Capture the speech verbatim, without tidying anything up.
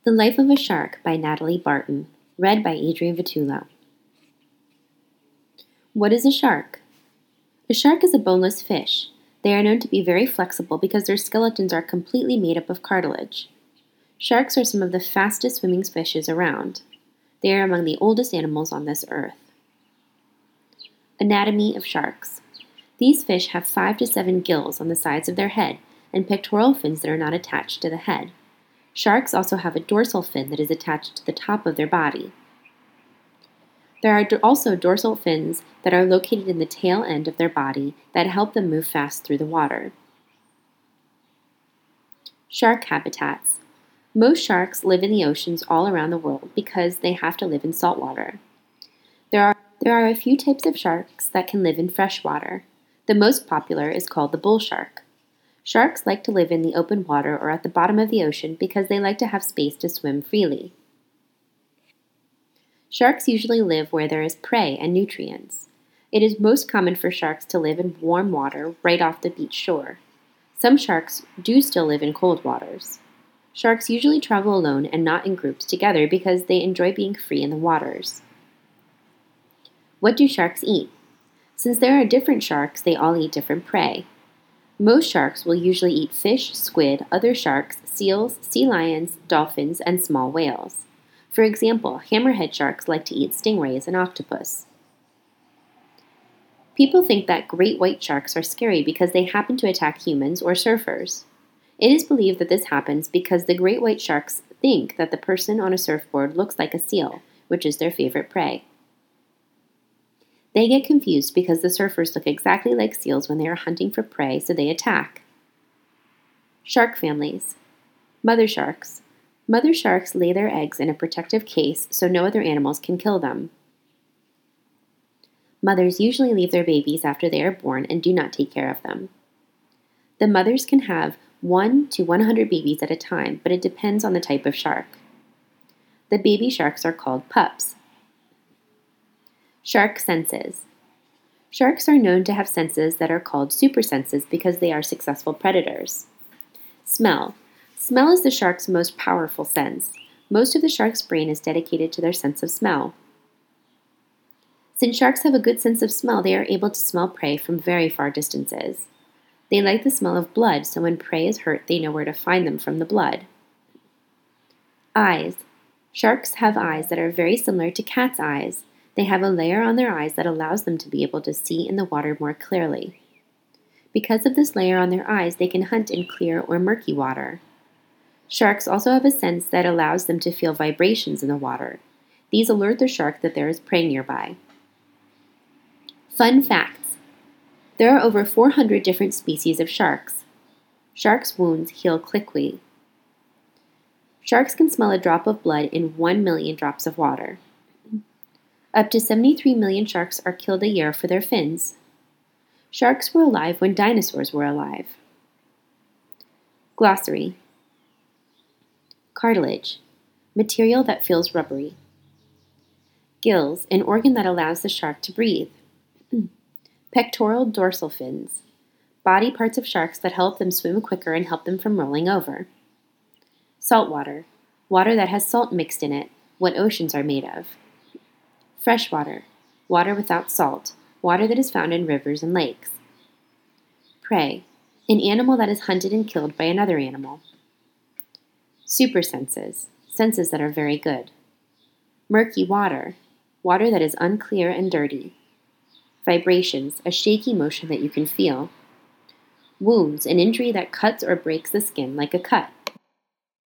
The Life of a Shark by Natalie Barton, read by Adrian Vitullo. What is a shark? A shark is a boneless fish. They are known to be very flexible because their skeletons are completely made up of cartilage. Sharks are some of the fastest swimming fishes around. They are among the oldest animals on this earth. Anatomy of sharks. These fish have five to seven gills on the sides of their head and pectoral fins that are not attached to the head. Sharks also have a dorsal fin that is attached to the top of their body. There are also dorsal fins that are located in the tail end of their body that help them move fast through the water. Shark habitats. Most sharks live in the oceans all around the world because they have to live in salt water. There are, there are a few types of sharks that can live in fresh water. The most popular is called the bull shark. Sharks like to live in the open water or at the bottom of the ocean because they like to have space to swim freely. Sharks usually live where there is prey and nutrients. It is most common for sharks to live in warm water right off the beach shore. Some sharks do still live in cold waters. Sharks usually travel alone and not in groups together because they enjoy being free in the waters. What do sharks eat? Since there are different sharks, they all eat different prey. Most sharks will usually eat fish, squid, other sharks, seals, sea lions, dolphins, and small whales. For example, hammerhead sharks like to eat stingrays and octopus. People think that great white sharks are scary because they happen to attack humans or surfers. It is believed that this happens because the great white sharks think that the person on a surfboard looks like a seal, which is their favorite prey. They get confused because the surfers look exactly like seals when they are hunting for prey, so they attack. Shark families. Mother sharks. Mother sharks lay their eggs in a protective case so no other animals can kill them. Mothers usually leave their babies after they are born and do not take care of them. The mothers can have one to one hundred babies at a time, but it depends on the type of shark. The baby sharks are called pups. Shark senses. Sharks are known to have senses that are called super senses because they are successful predators. Smell. Smell is the shark's most powerful sense. Most of the shark's brain is dedicated to their sense of smell. Since sharks have a good sense of smell, they are able to smell prey from very far distances. They like the smell of blood, so when prey is hurt, they know where to find them from the blood. Eyes. Sharks have eyes that are very similar to cats' eyes. They have a layer on their eyes that allows them to be able to see in the water more clearly. Because of this layer on their eyes, they can hunt in clear or murky water. Sharks also have a sense that allows them to feel vibrations in the water. These alert the shark that there is prey nearby. Fun facts. There are over four hundred different species of sharks. Sharks' wounds heal quickly. Sharks can smell a drop of blood in one million drops of water. Up to seventy-three million sharks are killed a year for their fins. Sharks were alive when dinosaurs were alive. Glossary. Cartilage, material that feels rubbery. Gills, an organ that allows the shark to breathe. Pectoral dorsal fins, body parts of sharks that help them swim quicker and help them from rolling over. Salt water, water that has salt mixed in it, what oceans are made of. Fresh water, water without salt, water that is found in rivers and lakes. Prey, an animal that is hunted and killed by another animal. Super senses, senses that are very good. Murky water, water that is unclear and dirty. Vibrations, a shaky motion that you can feel. Wounds, an injury that cuts or breaks the skin like a cut.